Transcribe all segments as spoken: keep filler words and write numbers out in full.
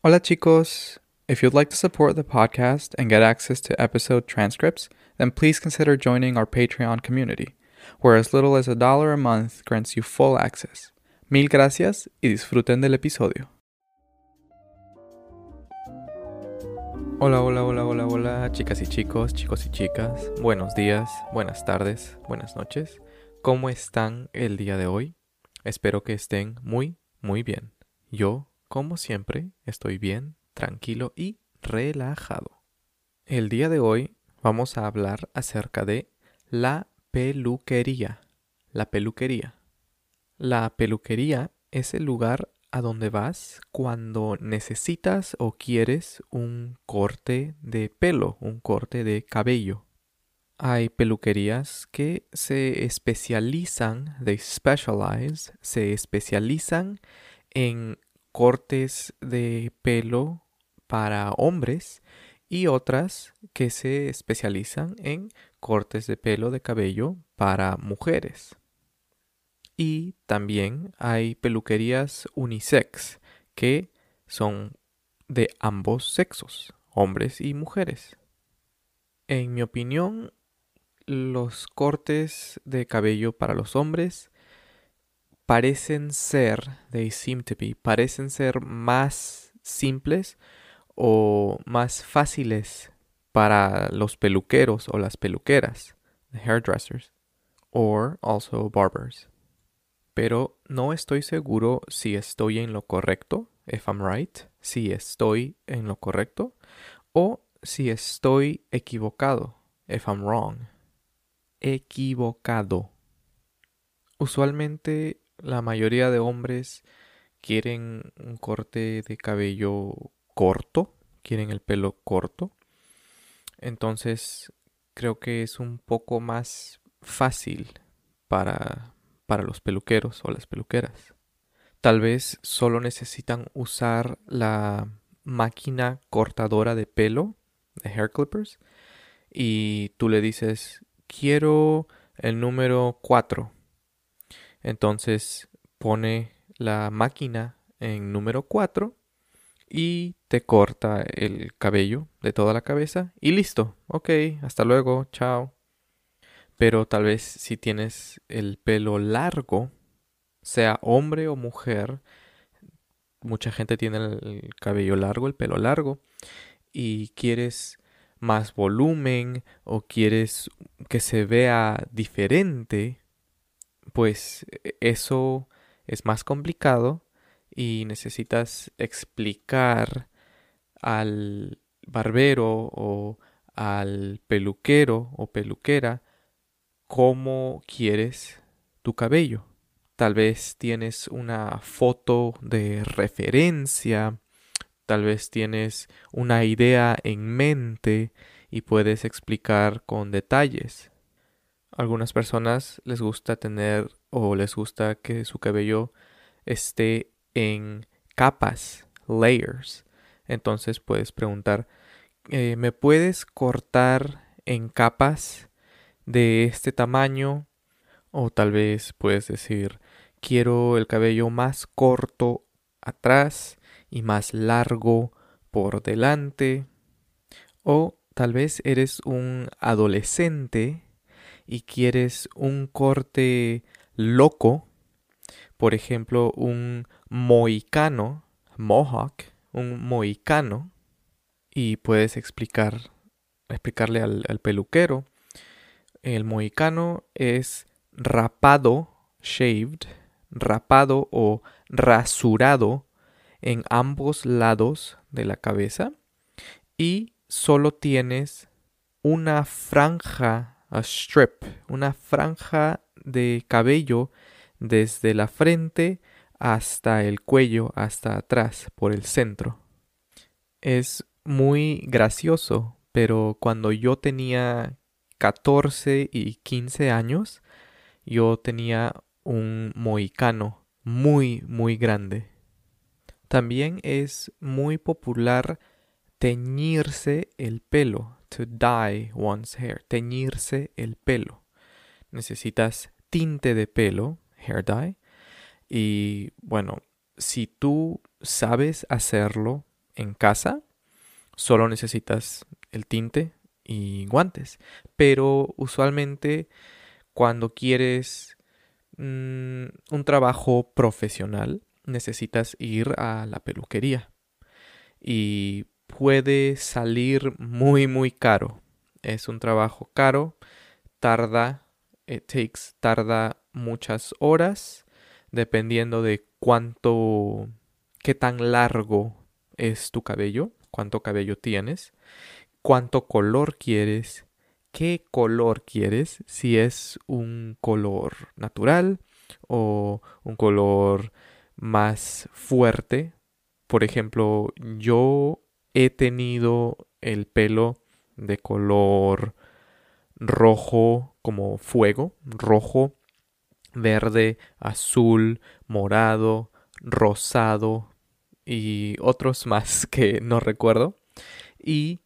Hola chicos! If you'd like to support the podcast and get access to episode transcripts, then please consider joining our Patreon community, where as little as a dollar a month grants you full access. Mil gracias y disfruten del episodio. Hola, hola, hola, hola, hola, chicas y chicos, chicos y chicas. Buenos días, buenas tardes, buenas noches. ¿Cómo están el día de hoy? Espero que estén muy, muy bien. Yo, como siempre, estoy bien, tranquilo y relajado. El día de hoy vamos a hablar acerca de la peluquería. La peluquería. La peluquería es el lugar a donde vas cuando necesitas o quieres un corte de pelo, un corte de cabello. Hay peluquerías que se especializan, they specialize, se especializan en cortes de pelo para hombres y otras que se especializan en cortes de pelo de cabello para mujeres. Y también hay peluquerías unisex que son de ambos sexos, hombres y mujeres. En mi opinión, los cortes de cabello para los hombres parecen ser, they seem to be, parecen ser más simples o más fáciles para los peluqueros o las peluqueras, the hairdressers, or also barbers. Pero no estoy seguro si estoy en lo correcto, if I'm right, si estoy en lo correcto, o si estoy equivocado, if I'm wrong. Equivocado. Usualmente la mayoría de hombres quieren un corte de cabello corto, quieren el pelo corto. Entonces creo que es un poco más fácil para, para los peluqueros o las peluqueras. Tal vez solo necesitan usar la máquina cortadora de pelo, de hair clippers, y tú le dices, quiero el número cuatro. Entonces pone la máquina en número cuatro y te corta el cabello de toda la cabeza y listo. Ok, hasta luego, chao. Pero tal vez si tienes el pelo largo, sea hombre o mujer, mucha gente tiene el cabello largo, el pelo largo, y quieres más volumen o quieres que se vea diferente, pues eso es más complicado y necesitas explicar al barbero o al peluquero o peluquera cómo quieres tu cabello. Tal vez tienes una foto de referencia, tal vez tienes una idea en mente y puedes explicar con detalles. A algunas personas les gusta tener o les gusta que su cabello esté en capas, layers. Entonces puedes preguntar, eh, ¿me puedes cortar en capas de este tamaño? O tal vez puedes decir, quiero el cabello más corto atrás y más largo por delante. O tal vez eres un adolescente y quieres un corte loco, por ejemplo, un mohicano, mohawk, un mohicano, y puedes explicar, explicarle al, al peluquero, el mohicano es rapado, shaved, rapado o rasurado en ambos lados de la cabeza y solo tienes una franja, a strip, una franja de cabello desde la frente hasta el cuello, hasta atrás, por el centro. Es muy gracioso, pero cuando yo tenía catorce y quince años, yo tenía un mohicano muy, muy grande. También es muy popular teñirse el pelo, to dye one's hair, teñirse el pelo. Necesitas tinte de pelo, hair dye, y bueno, si tú sabes hacerlo en casa, solo necesitas el tinte y guantes. Pero usualmente cuando quieres mmm, un trabajo profesional, necesitas ir a la peluquería. Y puede salir muy, muy caro. Es un trabajo caro, tarda, it takes, tarda muchas horas, dependiendo de cuánto, qué tan largo es tu cabello, cuánto cabello tienes, cuánto color quieres, qué color quieres, si es un color natural o un color más fuerte. Por ejemplo, yo he tenido el pelo de color rojo como fuego, rojo, verde, azul, morado, rosado y otros más que no recuerdo. Y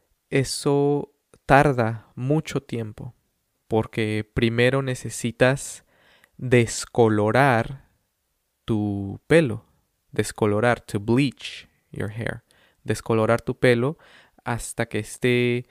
eso tarda mucho tiempo porque primero necesitas descolorar tu pelo, descolorar, to bleach your hair, descolorar tu pelo hasta que esté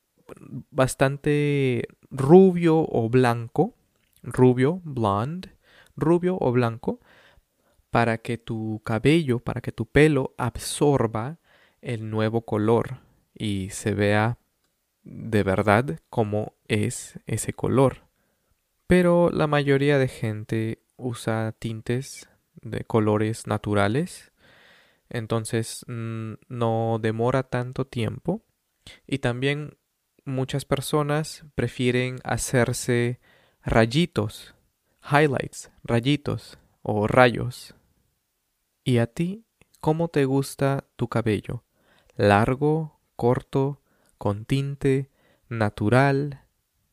bastante rubio o blanco, rubio, blonde, rubio o blanco, para que tu cabello, para que tu pelo absorba el nuevo color y se vea de verdad cómo es ese color. Pero la mayoría de gente usa tintes de colores naturales, entonces mmm, no demora tanto tiempo. Y también muchas personas prefieren hacerse rayitos, highlights, rayitos o rayos. ¿Y a ti cómo te gusta tu cabello? ¿Largo, corto, con tinte, natural?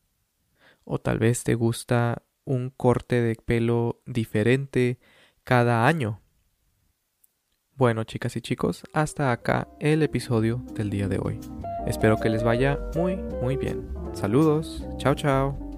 ¿O tal vez te gusta un corte de pelo diferente cada año? Bueno, chicas y chicos, hasta acá el episodio del día de hoy. Espero que les vaya muy, muy bien. Saludos. Chao, chao.